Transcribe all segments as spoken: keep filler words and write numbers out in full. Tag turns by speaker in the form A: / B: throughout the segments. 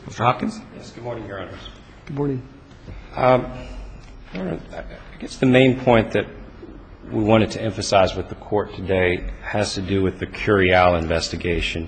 A: Mister Hopkins?
B: Yes, good morning, Your Honors.
C: Good morning.
B: Um, I guess the main point that we wanted to emphasize with the Court today has to do with the Curial investigation.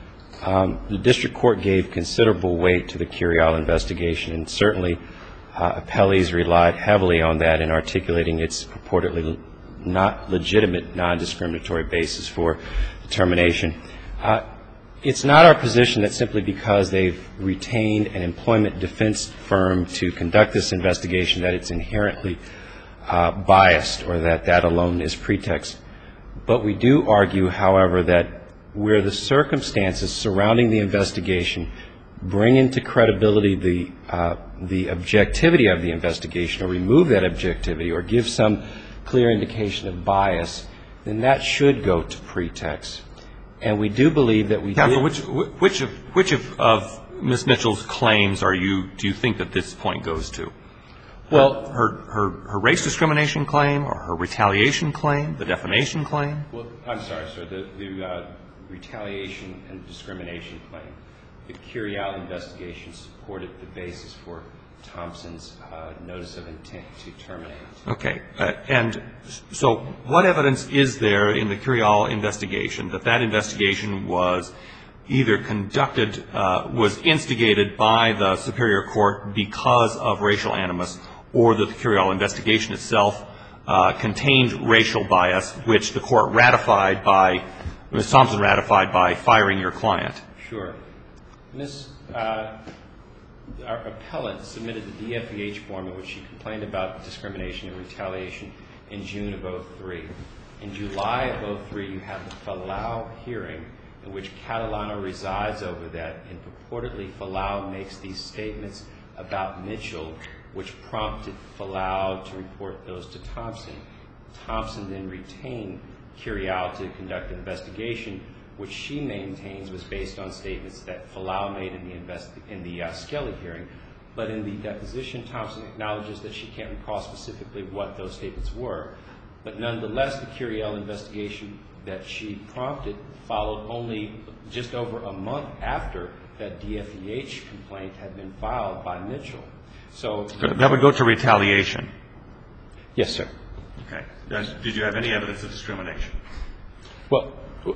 B: Um, the District Court gave considerable weight to the Curial investigation, and certainly uh, appellees relied heavily on that in articulating its purportedly not legitimate, non-discriminatory basis for determination. Uh, It's not our position that simply because they've retained an employment defense firm to conduct this investigation that it's inherently uh, biased or that that alone is pretext. But we do argue, however, that where the circumstances surrounding the investigation bring into credibility the, uh, the objectivity of the investigation or remove that objectivity or give some clear indication of bias, then that should go to pretext. And we do believe that we
A: Counsel,
B: did.
A: which, which of, which of, of Miz Mitchell's claims are you, do you think that this point goes to?
B: Well,
A: her, her, her race discrimination claim or her retaliation claim, the defamation claim?
B: Well, I'm sorry, sir, the, the uh, retaliation and discrimination claim. The Curial investigation supported the basis for Thompson's uh, notice of intent to terminate.
A: Okay. Uh, and so what evidence is there in the Curial investigation that that investigation was either conducted, uh, was instigated by the Superior Court because of racial animus, or that the Curial investigation itself uh, contained racial bias, which the Court ratified by, Miz Thompson ratified by firing your client?
B: Sure. Miz Uh, Our appellant submitted the D F E H form in which she complained about discrimination and retaliation in June of oh three. In July of oh three, you have the Falau hearing in which Catalano resides over that, and purportedly Falau makes these statements about Mitchell, which prompted Falau to report those to Thompson. Thompson then retained Curial to conduct an investigation, which she maintains was based on statements that Falau made in the, invest- in the uh, Skelly hearing. But in the deposition, Thompson acknowledges that she can't recall specifically what those statements were. But nonetheless, the Curial investigation that she prompted followed only just over a month after that D F E H complaint had been filed by Mitchell. So
A: that would go to retaliation.
B: Yes, sir.
A: Okay. Did you have any evidence of discrimination?
B: Well,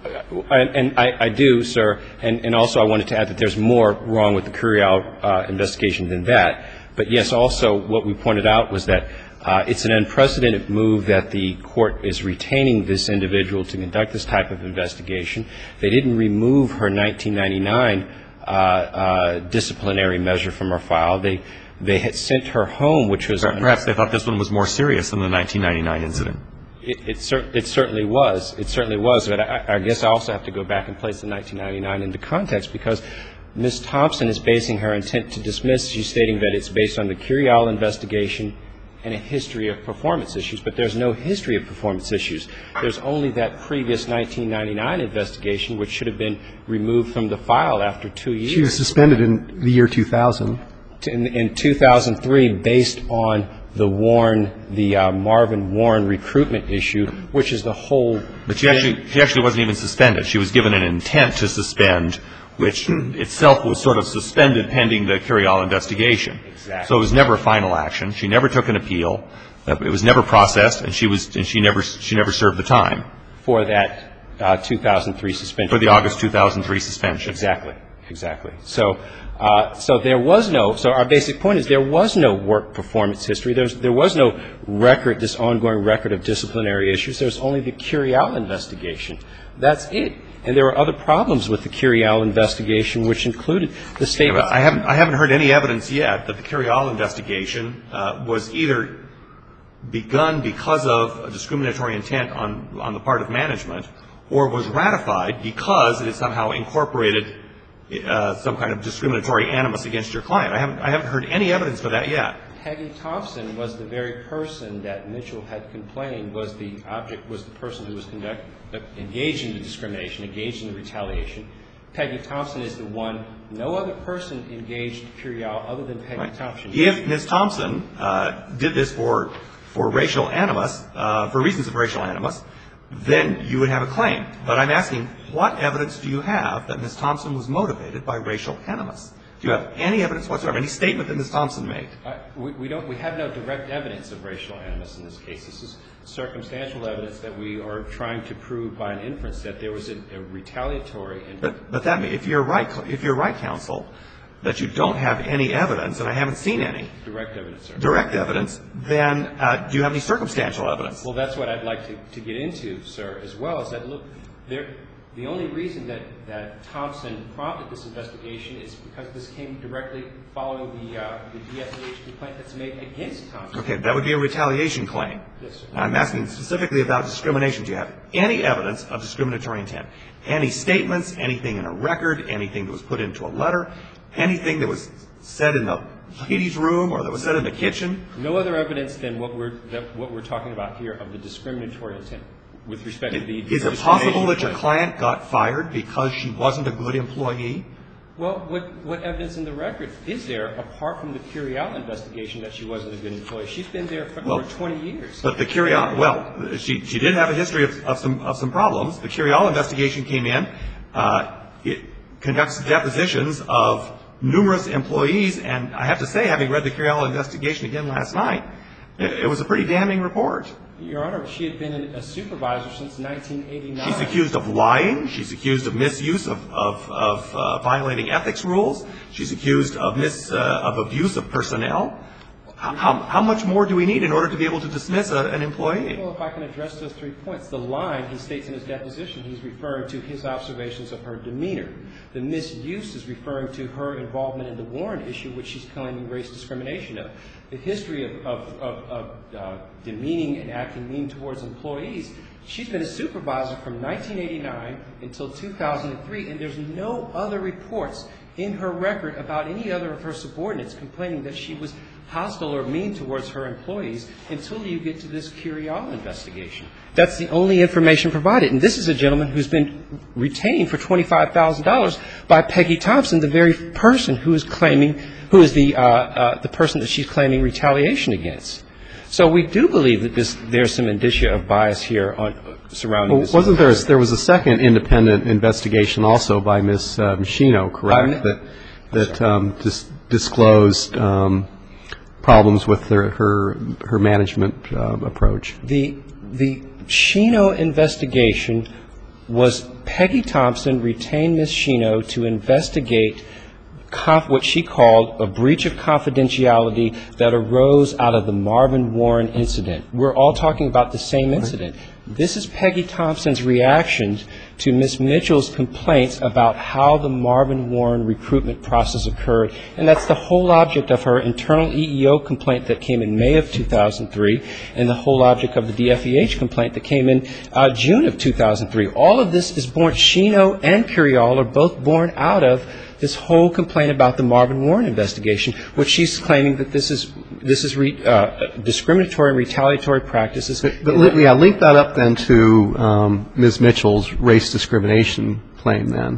B: and I, I do, sir, and, and also I wanted to add that there's more wrong with the Curial uh, investigation than that. But yes, also what we pointed out was that uh, it's an unprecedented move that the court is retaining this individual to conduct this type of investigation. They didn't remove her nineteen ninety-nine uh, uh, disciplinary measure from her file. They they had sent her home, which was
A: perhaps they thought this one was more serious than the nineteen ninety-nine incident.
B: It, it, cer- it certainly was. It certainly was. But I, I guess I also have to go back and place the nineteen ninety-nine into context, because Miz Thompson is basing her intent to dismiss. She's stating that it's based on the Curial investigation and a history of performance issues. But there's no history of performance issues. There's only that previous nineteen ninety-nine investigation, which should have been removed from the file after two years.
C: She was suspended in the year two thousand.
B: In, in two thousand three, based on the Warren, the uh, Marvin Warren recruitment issue, which is the whole.
A: But she actually, she actually wasn't even suspended. She was given an intent to suspend, which itself was sort of suspended pending the Curial investigation.
B: Exactly.
A: So it was never a final action. She never took an appeal. It was never processed, and she was, and she never, she never served the time
B: for that uh, two thousand three suspension.
A: For the August two thousand three suspension.
B: Exactly. Exactly. So, uh, so there was no. So our basic point is there was no work performance history. There's, there was no record, this ongoing record of disciplinary issues. There's only the Curial investigation. That's it. And there were other problems with the Curial investigation, which included the statement.
A: Yeah, I haven't, I haven't heard any evidence yet that the Curial investigation uh, was either begun because of a discriminatory intent on on the part of management, or was ratified because it is somehow incorporated Uh, some kind of discriminatory animus against your client. I haven't, I haven't heard any evidence for that yet.
B: Peggy Thompson was the very person that Mitchell had complained was the object, was the person who was conduct, engaged in the discrimination, engaged in the retaliation. Peggy Thompson is the one. No other person engaged Curial other than Peggy
A: Right.
B: Thompson.
A: If Miz Thompson uh, did this for for racial animus, uh, for reasons of racial animus, then you would have a claim. But I'm asking, what evidence do you have that Miz Thompson was motivated by racial animus? Do you have any evidence whatsoever, any statement that Miz Thompson made?
B: Uh, we, we don't. We have no direct evidence of racial animus in this case. This is circumstantial evidence that we are trying to prove by an inference that there was a, a retaliatory. And
A: but but that if you're right, if you're right, counsel, that you don't have any evidence, and I haven't seen any
B: direct evidence, sir.
A: Direct evidence, then uh, do you have any circumstantial evidence?
B: Well, that's what I'd like to, to get into, sir, as well. Is that look, there. The only reason that, that Thompson prompted this investigation is because this came directly following the, uh, the D F E H complaint that's made against Thompson.
A: Okay, that would be a retaliation claim.
B: Yes, sir.
A: I'm asking specifically about discrimination. Do you have any evidence of discriminatory intent? Any statements, anything in a record, anything that was put into a letter, anything that was said in the ladies' room or that was said in the kitchen?
B: No other evidence than what we're, that, what we're talking about here of the discriminatory intent. With respect to the
A: Is it possible that your client got fired because she wasn't a good employee?
B: Well, what, what evidence in the record is there, apart from the Curial investigation, that she wasn't a good employee? She's been there for
A: well,
B: over twenty years.
A: But the Curial, well, she, she did have a history of, of, some, of some problems. The Curial investigation came in. Uh, it conducts depositions of numerous employees, and I have to say, having read the Curial investigation again last night, it, it was a pretty damning report.
B: Your Honor, she had been a supervisor since nineteen eighty-nine.
A: She's accused of lying. She's accused of misuse of, of, of uh, violating ethics rules. She's accused of mis, uh, of abuse of personnel. How, how much more do we need in order to be able to dismiss a, an employee?
B: Well, if I can address those three points. The lying, he states in his deposition, he's referring to his observations of her demeanor. The misuse is referring to her involvement in the Warren issue, which she's claiming race discrimination of. The history of, of, of, of uh, demeaning and acting mean towards employees, she's been a supervisor from nineteen eighty-nine until two thousand three, and there's no other reports in her record about any other of her subordinates complaining that she was hostile or mean towards her employees until you get to this Curial investigation. That's the only information provided. And this is a gentleman who's been retained for twenty-five thousand dollars by Peggy Thompson, the very person who is claiming, who is the, uh, uh, the person that she's claiming retaliation against. So we do believe that this, there's some indicia of bias here on, surrounding
C: well,
B: this.
C: Wasn't there, there was a second independent investigation also by Miz Uh, Machino, correct, um, that, that um, dis- disclosed um, problems with her, her, her management uh, approach?
B: The, the Shino investigation was Peggy Thompson retained Miz Shino to investigate Conf- what she called a breach of confidentiality that arose out of the Marvin Warren incident. We're all talking about the same incident. This is Peggy Thompson's reactions to Miz Mitchell's complaints about how the Marvin Warren recruitment process occurred, and that's the whole object of her internal E E O complaint that came in May of two thousand three, and the whole object of the D F E H complaint that came in uh, June of two thousand three. All of this is born, Shino and Curial are both born out of this whole complaint about the Marvin Warren investigation, which she's claiming that this is this is re, uh, discriminatory and retaliatory practices.
C: But, but yeah, link that up then to um, Miz Mitchell's race discrimination claim then.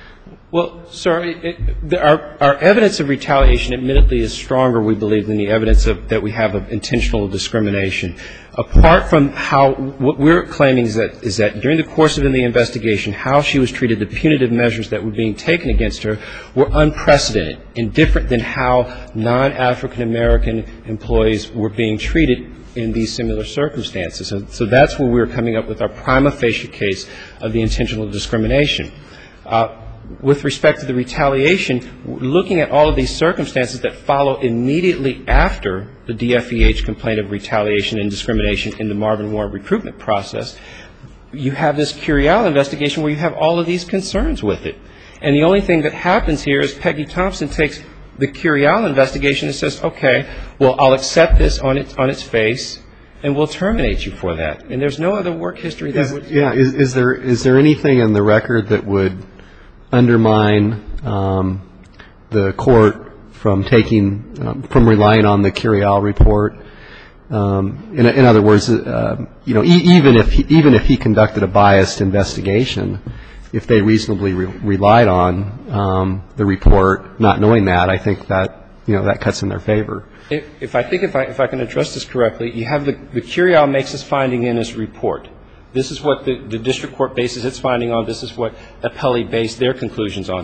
B: Well, sir, it, it, the, our, our evidence of retaliation admittedly is stronger, we believe, than the evidence of, that we have of intentional discrimination. Apart from how, what we're claiming is that, is that during the course of the investigation, how she was treated, the punitive measures that were being taken against her were unprecedented and different than how non-African American employees were being treated in these similar circumstances. So, so that's where we're coming up with our prima facie case of the intentional discrimination. Uh, With respect to the retaliation, looking at all of these circumstances that follow immediately after the D F E H complaint of retaliation and discrimination in the Marvin Warren recruitment process, you have this Curial investigation where you have all of these concerns with it. And the only thing that happens here is Peggy Thompson takes the Curial investigation and says, okay, well, I'll accept this on its, on its face, and we'll terminate you for that. And there's no other work history that
C: Is,
B: would...
C: yeah, is, is there is there anything in the record that would undermine um, the court from taking, um, from relying on the Curial report? Um, in, in other words, uh, you know, e- even if he, even if he conducted a biased investigation, if they reasonably re- relied on um, the report, not knowing that, I think that, you know, that cuts in their favor.
B: If, if I think if I, if I can address this correctly, you have the, the Curial makes his finding in his report. This is what the, the district court bases its finding on. This is what appellee based their conclusions on.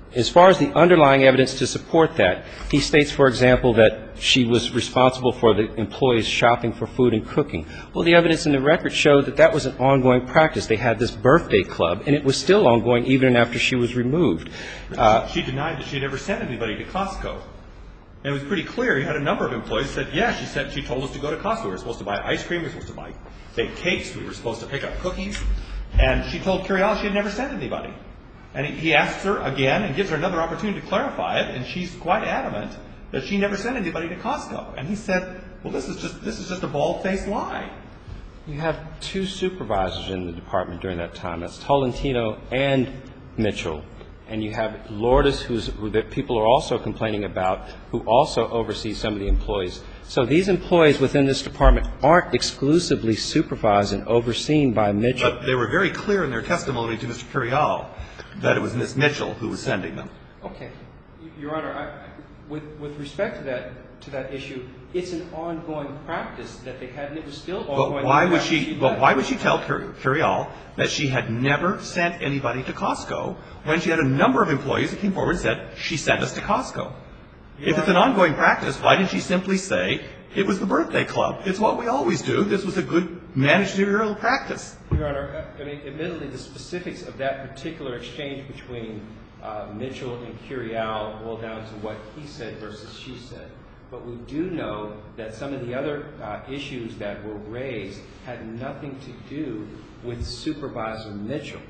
B: As far as the underlying evidence to support that, he states, for example, that she was responsible for the employees shopping for food and cooking. Well, the evidence in the record showed that that was an ongoing practice. They had this birthday club, and it was still ongoing even after she was removed.
A: Uh, she denied that she had ever sent anybody to Costco. And it was pretty clear. You had a number of employees that, yeah, she said she told us to go to Costco. We were supposed to buy ice cream. We were supposed to buy bake cakes. We were supposed to pick up cookies. And she told Curial she had never sent anybody. And he, he asks her again and gives her another opportunity to clarify it, and she's quite adamant that she never sent anybody to Costco. And he said, well, this is just this is just a bald-faced lie.
B: You have two supervisors in the department during that time. That's Tolentino and Mitchell. And you have Lourdes, who's, who that people are also complaining about, who also oversees some of the employees. So these employees within this department aren't exclusively supervised and overseen by Mitchell.
A: But they were very clear in their testimony to Mister Curial that it was Miz Mitchell who was sending them.
B: Okay. Your Honor, I, with, with respect to that to that issue, it's an ongoing practice that they had, and it was still ongoing.
A: But why would she? she but why would she tell Curial that she had never sent anybody to Costco when she had a number of employees that came forward and said she sent us to Costco? If it's an ongoing practice, why didn't she simply say it was the birthday club? It's what we always do. This was a good managerial practice.
B: Your Honor, I mean, admittedly, the specifics of that particular exchange between uh, Mitchell and Curial boil down to what he said versus she said. But we do know that some of the other uh, issues that were raised had nothing to do with Supervisor Mitchell.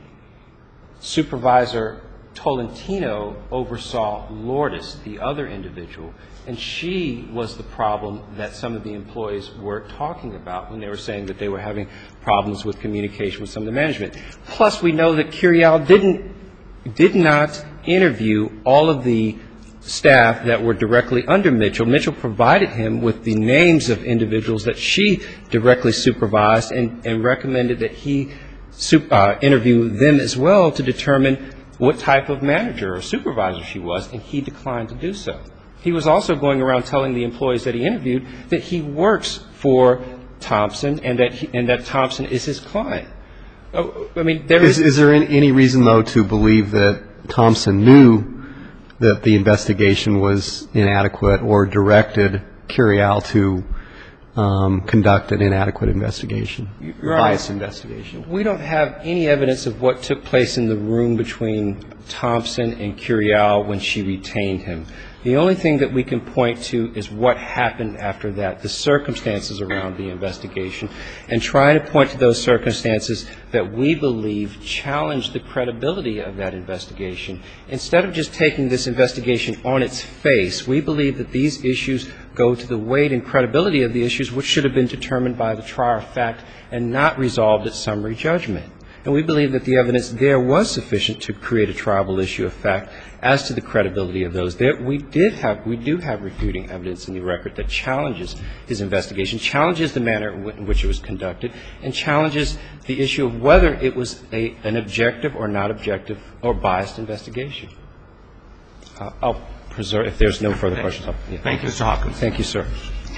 B: Supervisor Tolentino oversaw Lourdes, the other individual, and she was the problem that some of the employees were talking about when they were saying that they were having problems with communication with some of the management. Plus, we know that Curial didn't, did not interview all of the staff that were directly under Mitchell. Mitchell provided him with the names of individuals that she directly supervised and, and recommended that he uh, interview them as well to determine what type of manager or supervisor she was, and he declined to do so. He was also going around telling the employees that he interviewed that he works for Thompson and that he, and that Thompson is his client. Oh, I mean, there is.
C: Is, is there any, any reason, though, to believe that Thompson knew that the investigation was inadequate or directed Curial to um, conduct an inadequate investigation, biased investigation?
B: We don't have any evidence of what took place in the room between Thompson and Curial when she retained him. The only thing that we can point to is what happened after that, the circumstances around the investigation, and try to point to those circumstances that we believe challenge the credibility of that investigation. Instead of just taking this investigation on its face, we believe that these issues go to the weight and credibility of the issues which should have been determined by the trier of fact and not resolved at summary judgment. And we believe that the evidence there was sufficient to create a triable issue of fact as to the credibility of those. There, we did have, we do have refuting evidence in the record that challenges his investigation, challenges the manner in which it was conducted, and challenges the issue of whether it was a, an objective or not objective or biased investigation. Uh, I'll preserve, if there's no further questions. I'll, yeah.
A: Thank you, Mister Hopkins.
B: Thank you, sir.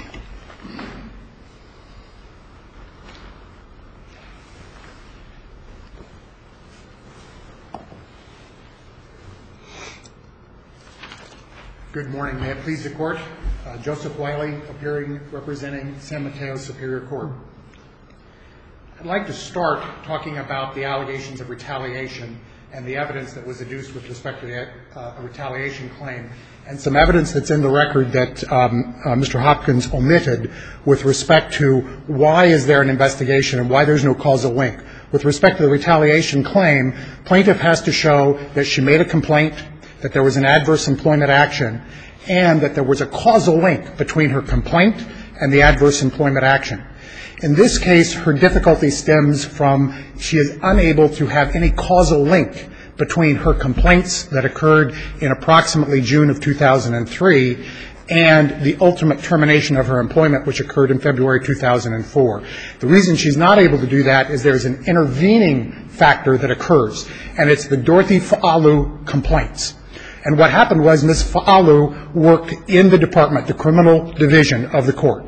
D: Good morning. May it please the Court. Uh, Joseph Wiley, appearing representing San Mateo Superior Court. I'd like to start talking about the allegations of retaliation and the evidence that was adduced with respect to the uh, retaliation claim, and some evidence that's in the record that um, uh, Mister Hopkins omitted with respect to why is there an investigation and why there's no causal link. With respect to the retaliation claim, plaintiff has to show that she made a complaint, that there was an adverse employment action, and that there was a causal link between her complaint and the adverse employment action. In this case, her difficulty stems from she is unable to have any causal link between her complaints that occurred in approximately June of two thousand three and the ultimate termination of her employment, which occurred in February two thousand four. The reason she's not able to do that is there's an intervening factor that occurs, and it's the Dorothy Fa'alu complaints. And what happened was Miz Fa'alu worked in the department, the criminal division of the court.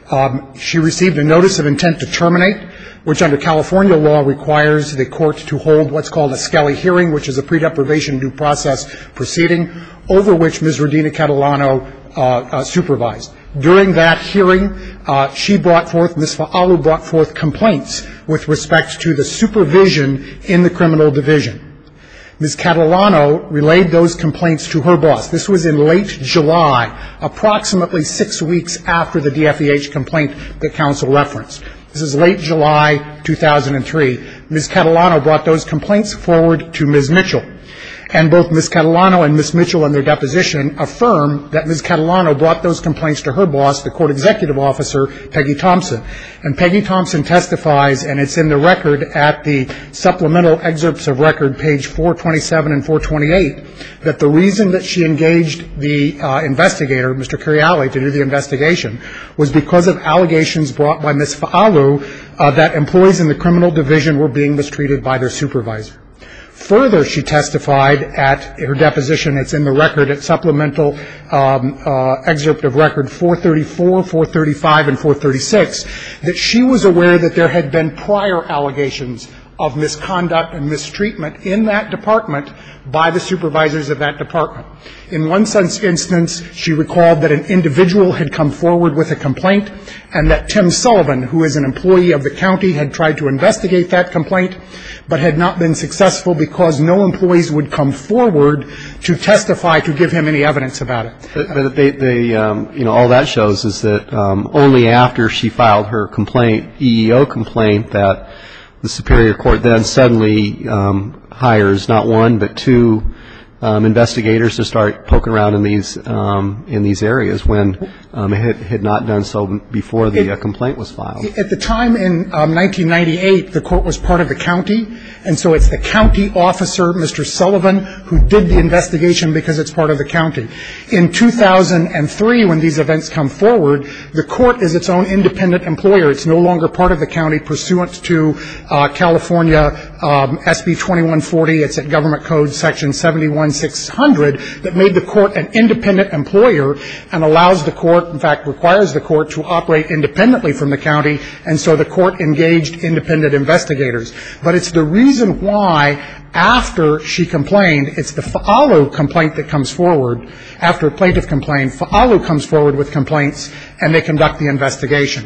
D: Um, she received a notice of intent to terminate, which under California law requires the court to hold what's called a Skelly hearing, which is a pre-deprivation due process proceeding, over which Miz Rodina Catalano uh, uh, supervised. During that hearing, uh, she brought forth, Miz Fa'alu brought forth complaints with respect to the supervision in the criminal division. Miz Catalano relayed those complaints to her boss. This was in late July, approximately six weeks after the D F E H complaint that counsel referenced. This is late July two thousand three. Miz Catalano brought those complaints forward to Miz Mitchell. And both Miz Catalano and Miz Mitchell in their deposition affirm that Miz Catalano brought those complaints to her boss, the court executive officer, Peggy Thompson. And Peggy Thompson testifies, and it's in the record at the supplemental excerpts of record, page four twenty-seven and four twenty-eight, that the reason that she engaged the uh, investigator, Mister Curiale, to do the investigation was because of allegations brought by Miz Fa'alu uh, that employees in the criminal division were being mistreated by their supervisor. Further, she testified at her deposition, it's in the record at supplemental um, uh, excerpt of record four thirty-four, four thirty-five, and four thirty-six, that she was aware that there had been prior allegations of misconduct and mistreatment in that department by the supervisors of that department. In one such instance, she recalled that an individual had come forward with a complaint and that Tim Sullivan, who is an employee of the county, had tried to investigate that complaint but had not been successful because no employees would come forward to testify to give him any evidence about it.
C: But, but they, they um, you know, all that shows is that um, only after she filed her complaint, E E O complaint, that the Superior Court then suddenly um, hires not one but two um, investigators to start poking around in these um, in these areas when um, it had, had not done so before the uh, complaint was filed.
D: At the time in um, nineteen ninety-eight, the court was part of the county, and so it's the county officer, Mister Sullivan, who did the investigation because it's part of the county. In two thousand three, when these events come forward, the court is its own independent employer. It's no longer part of the county pursuant to uh, California um, S B twenty-one forty. It's at Government Code Section seventy-one six hundred that made the court an independent employer and allows the court, in fact, requires the court to operate independently from the county, and so the court engaged independent investigators. But it's the reason why, after she complained, it's the Fa'alu complaint that comes forward. After a plaintiff complained, Fa'alu comes forward with complaints, and they conduct the investigation.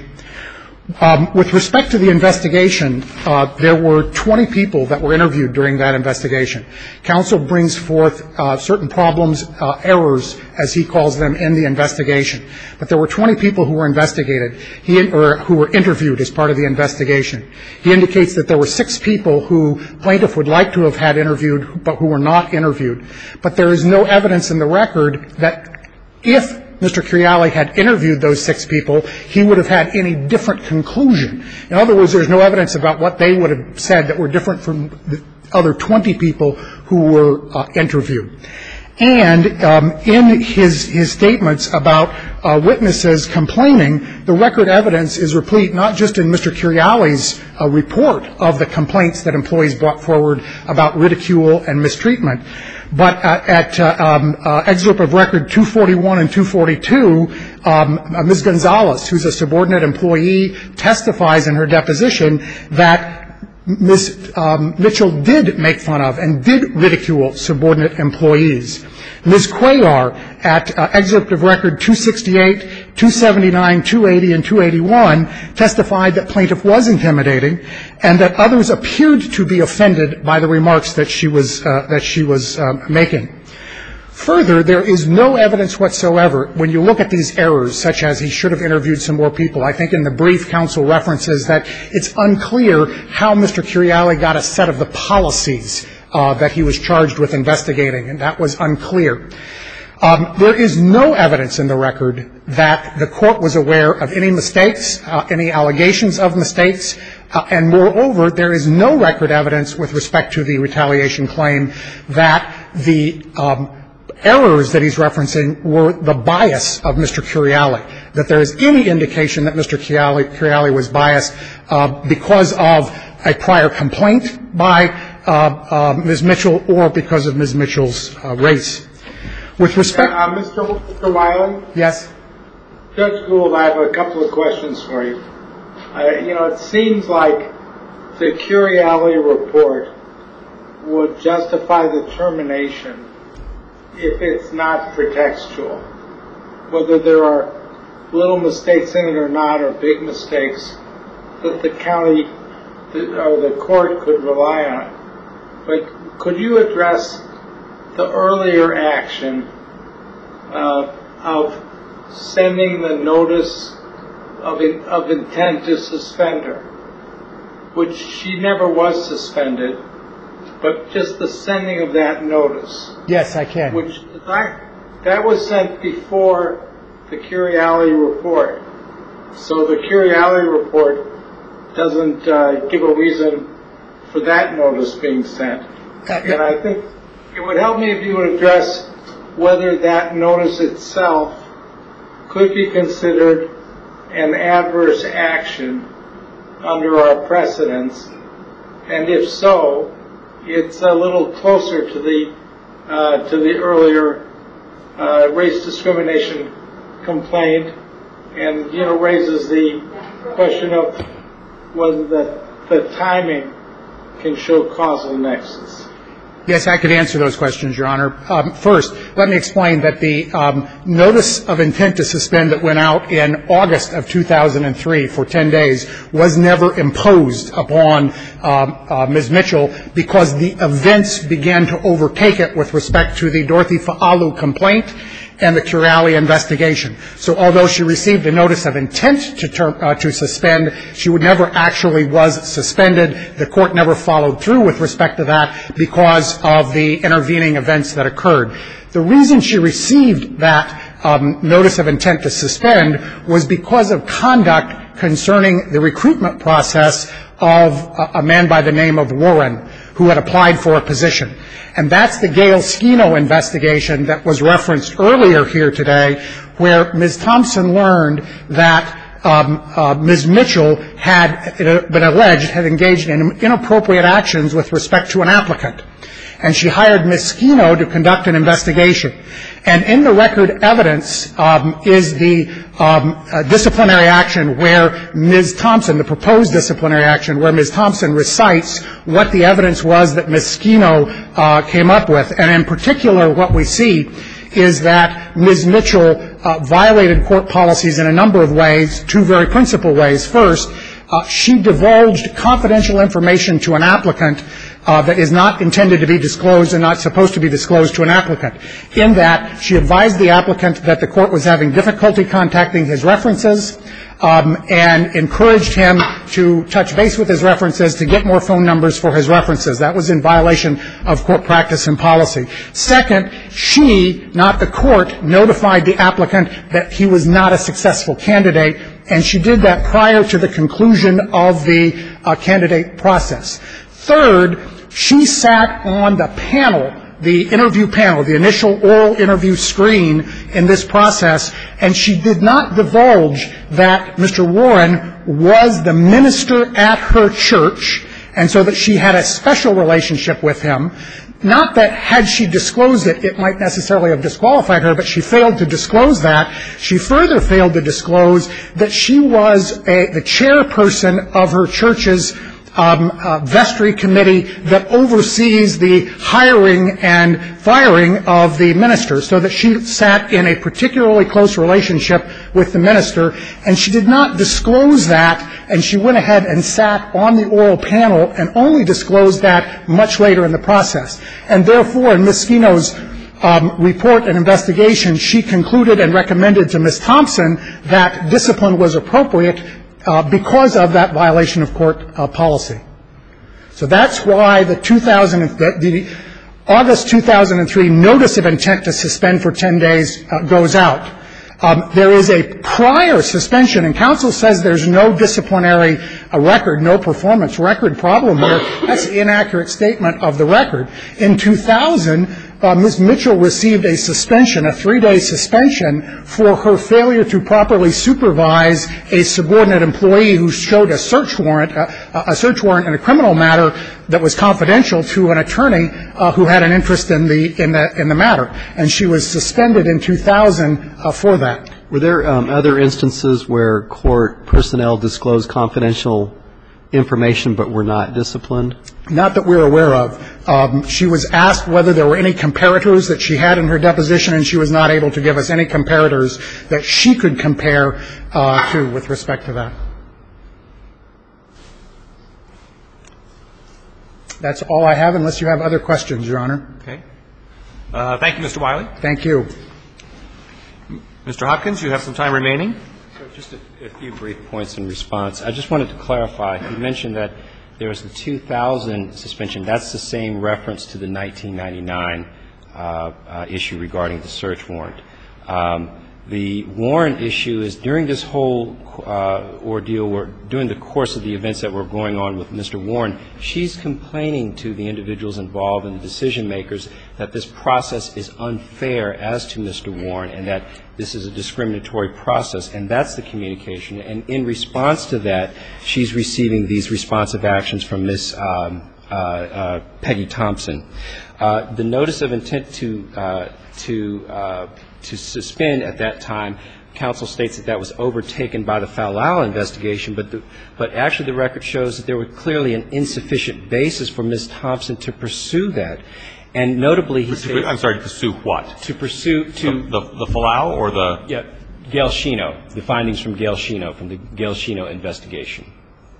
D: Um, with respect to the investigation, uh, there were twenty people that were interviewed during that investigation. Counsel brings forth uh, certain problems, uh, errors, as he calls them, in the investigation. But there were twenty people who were investigated, he, or who were interviewed as part of the investigation. He indicates that there were six people who plaintiff would like to have had interviewed, but who were not interviewed. But there is no evidence in the record that if Mister Curiale had interviewed those six people, he would have had any different conclusion. In other words, there's no evidence about what they would have said that were different from the other twenty people who were uh, interviewed. And um, in his, his statements about uh, witnesses complaining, the record evidence is replete not just in Mister Curiale's uh, report of the complaints that employees brought forward about ridicule and mistreatment, but uh, at uh, um, uh, excerpt of record two forty-one and two forty-two, um, uh, Miz Gonzalez, who's a subordinate employee, testifies in her deposition that Miz Um, Mitchell did make fun of and did ridicule subordinate employees. Miz Cuellar, at uh, excerpt of record two sixty-eight, two seventy-nine, two eighty, and two eighty-one, testified that plaintiff was intimidating and that others appeared to be offended by the remarks that she was uh, that she was uh, making. Further, there is no evidence whatsoever when you look at these errors, such as he should have interviewed some more people. I think in the brief, counsel references that it's unclear how Mister Curiale got a set of the policies uh, that he was charged with investigating, and that was unclear. Um, there is no evidence in the record that the court was aware of any mistakes, uh, any allegations of mistakes, uh, and moreover, there is no record evidence with respect to the retaliation claim that the um, errors that he's referencing were the bias of Mister Curiale, that there is any indication that Mister Curiale, Curiale was biased uh, because of a prior complaint by uh, uh, Miz Mitchell or because of Miz Mitchell's uh, race. With respect...
E: Uh, Mister Mister Wiley?
D: Yes?
E: Judge Gould, I have a couple of questions for you. Uh, you know, it seems like the Curiali report would justify the termination if it's not pretextual. Whether there are little mistakes in it or not, or big mistakes, that the county or the court could rely on. But could you address the earlier action uh, of sending the notice of, in, of intent to suspend her, which she never was suspended, but just the sending of that notice?
D: Yes, I can.
E: Which that, that was sent before the Curiali report. So the Curiali report doesn't uh, give a reason for that notice being sent.
D: Uh,
E: and I think it would help me if you would address whether that notice itself could be considered an adverse action under our precedents, and if so, it's a little closer to the uh, to the earlier uh, race discrimination complaint, and you know raises the question of whether the the timing can show causal nexus.
D: Yes, I could answer those questions, Your Honor. Um, first, let me explain that the um, notice of intent to suspend that went out in August of two thousand three for ten days was never imposed upon um, uh, Miz Mitchell because the events began to overtake it with respect to the Dorothy Fa'alu complaint and the Curiali investigation. So although she received a notice of intent to, term, uh, to suspend, she would never actually was suspended. The court never followed through with respect to that because of the intervening events that occurred. The reason she received that um, notice of intent to suspend was because of conduct concerning the recruitment process of a, a man by the name of Warren, who had applied for a position. And that's the Gail Skino investigation that was referenced earlier here today, where Miz Thompson learned that um, uh, Miz Mitchell had been alleged had engaged in inappropriate actions with respect to an applicant. And she hired Miz Skino to conduct an investigation. And in the record evidence um, is the um, uh, disciplinary action where Miz Thompson, the proposed disciplinary action, where Miz Thompson recites what the evidence was that Miz Skino uh, came up with. And in particular, what we see is that Miz Mitchell uh, violated court policies in a number of ways, two very principal ways. First, uh, she divulged confidential information to an applicant Uh, that is not intended to be disclosed and not supposed to be disclosed to an applicant. In that, she advised the applicant that the court was having difficulty contacting his references um, and encouraged him to touch base with his references to get more phone numbers for his references. That was in violation of court practice and policy. Second, she, not the court, notified the applicant that he was not a successful candidate, and she did that prior to the conclusion of the uh, candidate process. Third, she sat on the panel, the interview panel, the initial oral interview screen in this process, and she did not divulge that Mister Warren was the minister at her church, and so that she had a special relationship with him. Not that had she disclosed it, it might necessarily have disqualified her, but she failed to disclose that. She further failed to disclose that she was a, the chairperson of her church's Um, uh, vestry committee that oversees the hiring and firing of the minister, so that she sat in a particularly close relationship with the minister, and she did not disclose that, and she went ahead and sat on the oral panel and only disclosed that much later in the process. And therefore, in Miz Skino's um, report and investigation, she concluded and recommended to Miz Thompson that discipline was appropriate Uh, because of that violation of court uh, policy. So that's why the two thousand, the August two thousand three notice of intent to suspend for ten days uh, goes out. Um, there is a prior suspension, and counsel says there's no disciplinary uh, record, no performance record problem here. That's an inaccurate statement of the record. In two thousand, uh, Miz Mitchell received a suspension, a three-day suspension, for her failure to properly supervise a subordinate employee who showed a search warrant, uh, a search warrant in a criminal matter that was confidential to an attorney uh, who had an interest in the in the in the matter, and she was suspended in two thousand uh, for that.
C: Were there um, other instances where court personnel disclosed confidential information but were not disciplined?
D: Not that we're aware of. Um, she was asked whether there were any comparators that she had in her deposition, and she was not able to give us any comparators that she could compare uh, to with respect to that. That's all I have, unless you have other questions, Your Honor.
A: Okay. Uh, thank you, Mister Wiley.
D: Thank you.
A: Mister Hopkins, you have some time remaining.
B: So just a, a few brief points in response. I just wanted to clarify. You mentioned that there was the two thousand suspension. That's the same reference to the nineteen ninety-nine uh, uh, issue regarding the search warrant. Um, the warrant issue is during this whole uh, ordeal, or during the course of the events that were going on with Mister Warren, she's complaining to the individuals involved and the decision makers that this process is unfair as to Mister Warren and that this is a discriminatory process, and that's the communication. And in response to that, she's receiving these responsive actions from Miz Um, uh, uh, Peggy Thompson. Uh, the notice of intent to uh, to uh, to suspend at that time, counsel states that that was overtaken by the Falal investigation, but the, but actually the record shows that there was clearly an insufficient basis for Miz Thompson to pursue that. And notably, he states,
A: I'm sorry, to pursue what?
B: To pursue to
A: the the, the Falau or the
B: yeah, Gail Shino, the findings from Gail Shino from the Gail Shino investigation.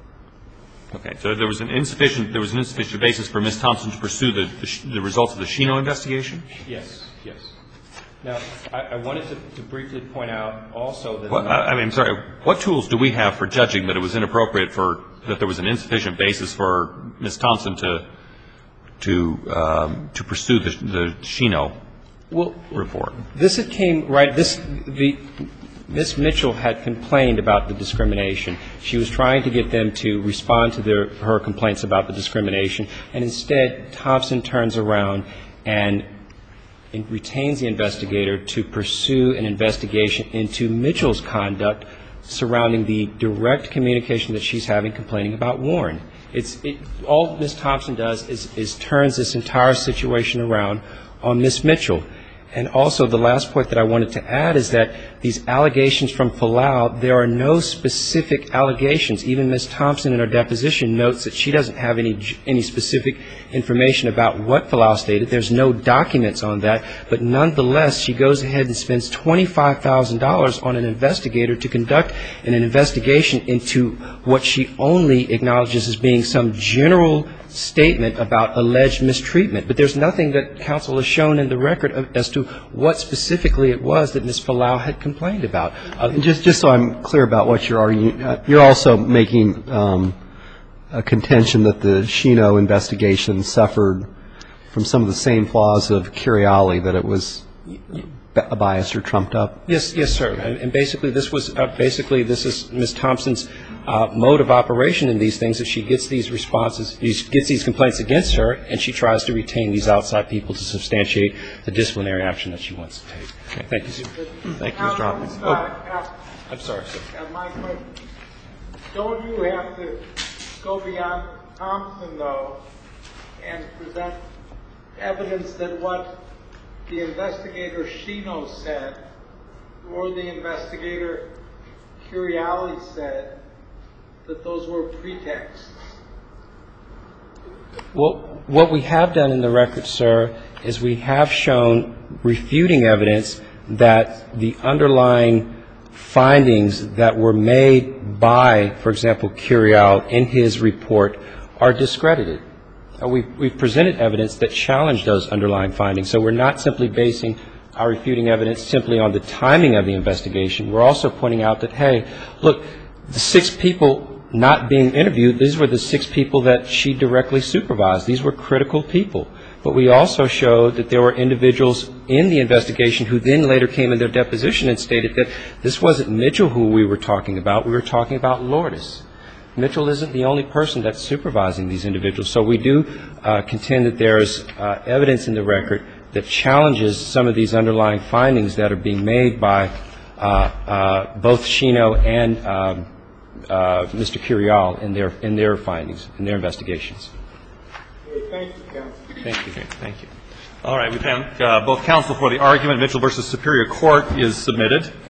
A: Okay, so there was an insufficient there was an insufficient basis for Miz Thompson to pursue the the, the results of the Shino investigation.
B: Yes, yes. Now, I, I wanted to, to briefly point out also that.
A: What, I mean, I'm sorry. What tools do we have for judging that it was inappropriate for that there was an insufficient basis for Miz Thompson to to um, to pursue the, the Shino
B: well,
A: report?
B: This it came right. This the. Miz Mitchell had complained about the discrimination. She was trying to get them to respond to their, her complaints about the discrimination, and instead Thompson turns around and retains the investigator to pursue an investigation into Mitchell's conduct surrounding the direct communication that she's having complaining about Warren. It's, it, all Miz Thompson does is, is turns this entire situation around on Miz Mitchell. And also the last point that I wanted to add is that these allegations from Falau, there are no specific allegations. Even Miz Thompson in her deposition notes that she doesn't have any any specific information about what Falau stated. There's no documents on that. But nonetheless, she goes ahead and spends twenty-five thousand dollars on an investigator to conduct an investigation into what she only acknowledges as being some general statement about alleged mistreatment. But there's nothing that counsel has shown in the record of, as to what specifically it was that Miz Falau had complained about. Uh,
C: And just, just so I'm clear about what you're arguing, uh, you're also making um, a contention that the Shino investigation suffered from some of the same flaws of Curiali, that it was biased or trumped up.
B: Yes, yes, sir. And, and basically, this was uh, basically this is Miz Thompson's uh, mode of operation in these things. That she gets these responses, these, gets these complaints against her, and she tries to retain these outside people to substantiate the disciplinary action that she wants to take. Okay. Thank you, sir.
A: Thank you, Mister Hopkins.
E: Uh, uh,
B: I'm sorry, sir.
E: uh, my question, don't you have to go beyond Thompson, though, and present evidence that what the investigator Shino said or the investigator Curiali said, that those were pretexts?
B: Well, what we have done in the record, sir, is we have shown refuting evidence that the underlying findings that were made by, for example, Curial in his report are discredited. Uh, we've, we've presented evidence that challenged those underlying findings. So we're not simply basing our refuting evidence simply on the timing of the investigation. We're also pointing out that, hey, look, the six people not being interviewed, these were the six people that she directly supervised. These were critical people. But we also showed that there were individuals in the investigation who then later came in their deposition and stated that this wasn't Mitchell who we were talking about. We were talking about Lourdes. Mitchell isn't the only person that's supervising these individuals. So we do uh, contend that there is uh, evidence in the record that challenges some of these underlying findings that are being made by uh, uh, both Shino and um, uh, Mister Curial in their in their findings, in their investigations.
E: Thank you, counsel.
B: Thank you.
A: Okay, thank you. All right, we thank uh, both counsel for the argument. Mitchell versus Superior Court is submitted.